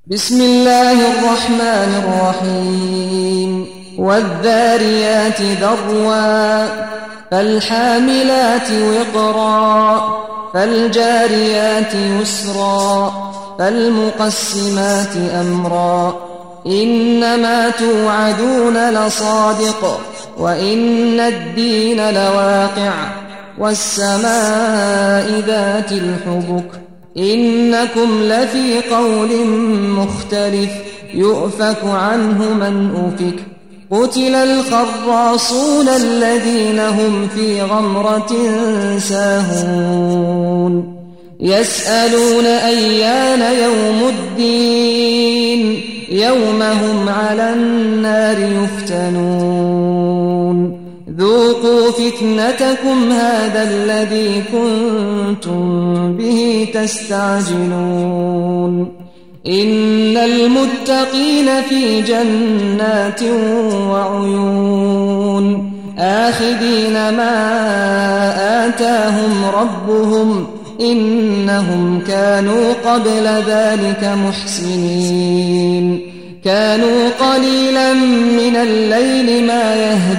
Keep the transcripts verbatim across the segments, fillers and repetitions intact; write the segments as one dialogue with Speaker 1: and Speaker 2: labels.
Speaker 1: بسم الله الرحمن الرحيم والذاريات ذروا فالحاملات وقرا فالجاريات يسرا فالمقسمات أمرا إنما توعدون لصادق وإن الدين لواقع والسماء ذات الحبك إنكم لفي قول مختلف يؤفك عنه من أفك قتل الخراصون الذين هم في غمرة ساهون يسألون أيان يوم الدين يوم هم على النار يفتنون ذوقوا فتنتكم هذا الذي كنتم به تستعجلون إن المتقين في جنات وعيون آخذين ما آتاهم ربهم إنهم كانوا قبل ذلك محسنين كانوا قليلا من الليل ما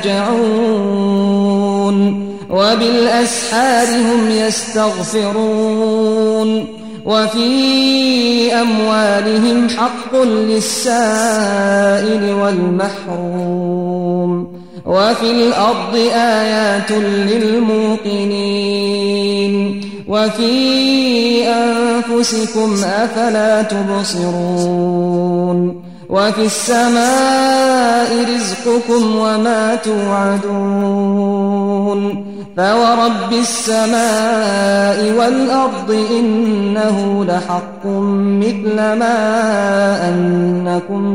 Speaker 1: يهجعون وبالأسحار هم يستغفرون وفي أموالهم حق للسائل والمحروم وفي الأرض آيات للموقنين وفي أنفسكم أفلا تبصرون وفي السماء رزقكم وما توعدون فورب السماء والأرض إنه لحق مثل ما أنكم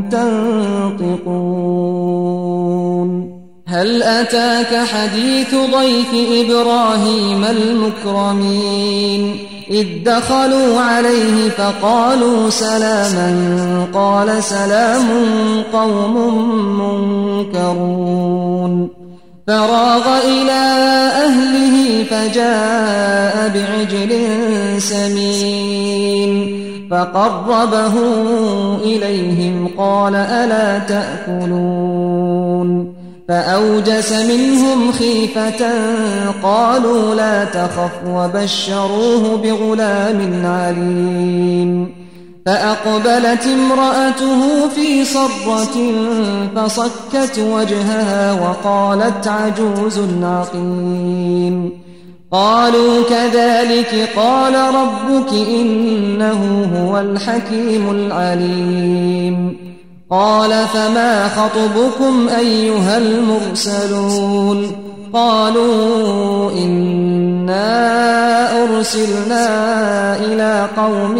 Speaker 1: تنطقون هل أتاك حديث ضيف إبراهيم المكرمين إذ دخلوا عليه فقالوا سلاما قال سلام قوم منكرون فراغ إلى أهله فجاء بعجل سمين فقربه إليهم قال ألا تأكلون فأوجس منهم خيفة قالوا لا تخف وبشروه بغلام عليم فأقبلت امرأته في صرة فصكت وجهها وقالت عجوز عقيم قالوا كذلك قال ربك إنه هو الحكيم العليم قال فما خطبكم أيها المرسلون قالوا إنا أرسلنا إلى قوم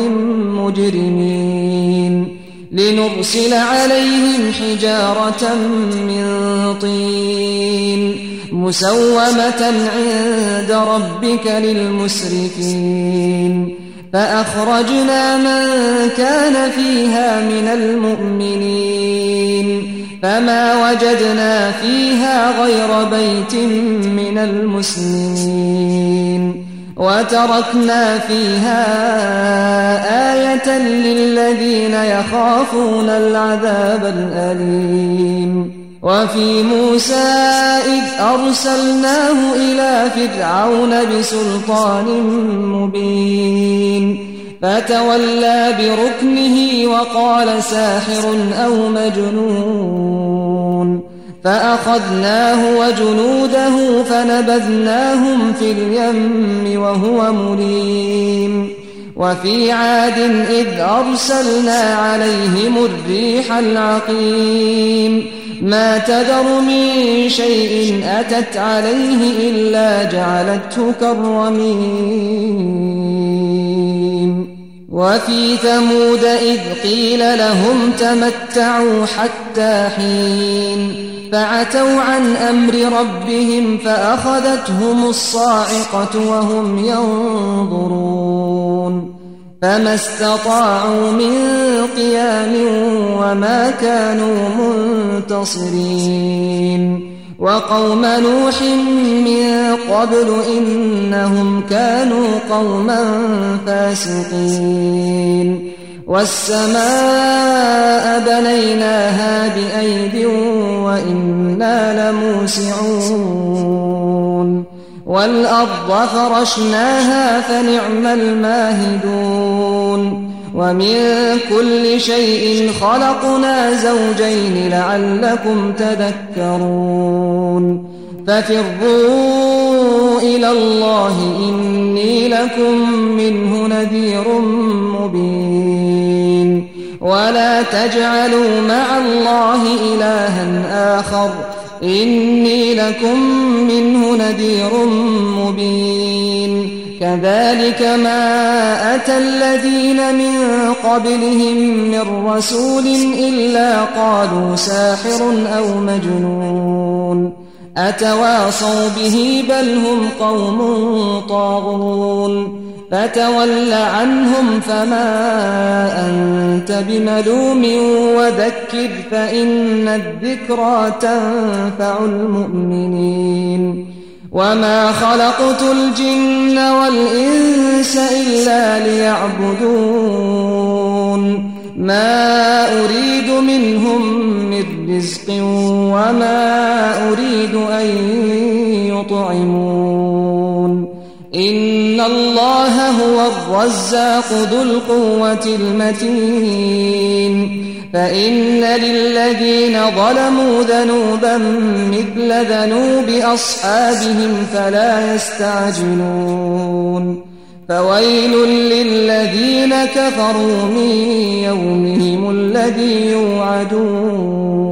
Speaker 1: مجرمين لنرسل عليهم حجارة من طين مسومة عند ربك للمسرفين فأخرجنا من كان فيها من المؤمنين فما وجدنا فيها غير بيت من المسلمين وتركنا فيها آية للذين يخافون العذاب الأليم وفي موسى إذ أرسلناه إلى فرعون بسلطان مبين فتولى بركنه وقال ساحر أو مجنون فأخذناه وجنوده فنبذناهم في اليم وهو مليم وفي عاد إذ أرسلنا عليهم الريح العقيم ما تذر من شيء أتت عليه إلا جعلته كالرميم وفي ثمود إذ قيل لهم تمتعوا حتى حين فعتوا عن أمر ربهم فأخذتهم الصاعقة وهم ينظرون فما استطاعوا من قيام وما كانوا منتصرين وقوم نوح من قبل إنهم كانوا قوما فاسقين والسماء بنيناها بأيد وإنا لموسعون والأرض فرشناها فنعم الماهدون ومن كل شيء خلقنا زوجين لعلكم تذكرون ففروا إلى الله إني لكم منه نذير مبين ولا تجعلوا مع الله إلها آخر إني لكم منه نذير مبين كذلك ما أتى الذين من قبلهم من رسول إلا قالوا ساحر أو مجنون أتواصوا به بل هم قوم طاغون فتول عنهم فما أنت بملوم وذكر فإن الذكرى تنفع المؤمنين وما خلقت الجن والإنس إلا ليعبدون ما أريد منهم من رزق وما أريد أن يطعمون إن الله هو الرزاق ذو القوة المتين فإن للذين ظلموا ذنوبا مثل ذنوب أصحابهم فلا يستعجلون فويل للذين كفروا من يومهم الذي يوعدون